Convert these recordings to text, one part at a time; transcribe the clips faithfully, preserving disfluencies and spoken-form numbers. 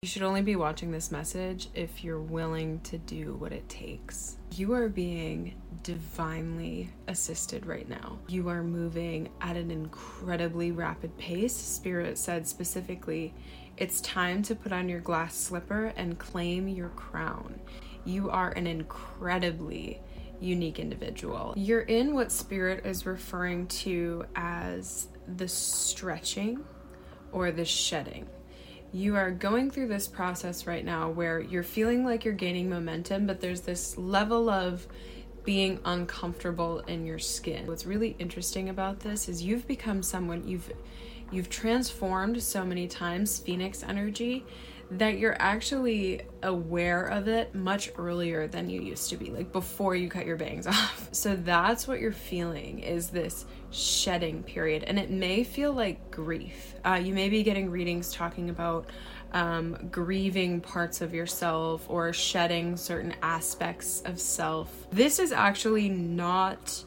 You should only be watching this message if you're willing to do what it takes. You are being divinely assisted right now. You are moving at an incredibly rapid pace. Spirit said specifically, it's time to put on your glass slipper and claim your crown. You are an incredibly unique individual. You're in what Spirit is referring to as the stretching or the shedding. You are going through this process right now where you're feeling like you're gaining momentum, but there's this level of being uncomfortable in your skin. What's really interesting about this is you've become someone, you've you've transformed so many times, Phoenix energy, that you're actually aware of it much earlier than you used to be, like before you cut your bangs off. So that's what you're feeling, is this shedding period. And it may feel like grief. Uh, you may be getting readings talking about um, grieving parts of yourself or shedding certain aspects of self. This is actually not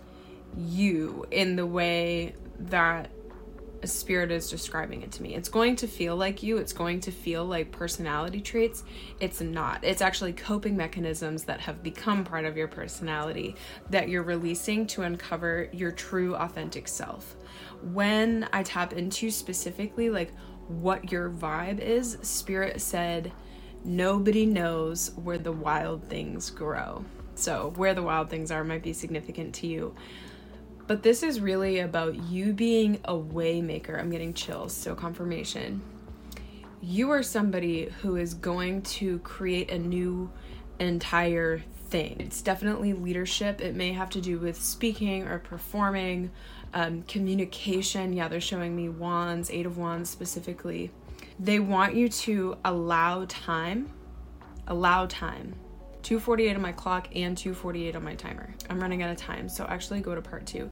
you in the way that Spirit is describing it to me. It's going to feel like you. It's going to feel like personality traits. It's not. It's actually coping mechanisms that have become part of your personality that you're releasing to uncover your true authentic self. When I tap into specifically like what your vibe is, Spirit said, nobody knows where the wild things grow. So where the wild things are might be significant to you. But this is really about you being a way maker. I'm getting chills, so confirmation. You are somebody who is going to create a new entire thing. It's definitely leadership. It may have to do with speaking or performing, um, communication. Yeah, they're showing me wands, eight of wands specifically. They want you to allow time, allow time. two forty-eight on my clock and two forty-eight on my timer. I'm running out of time, so actually go to part two.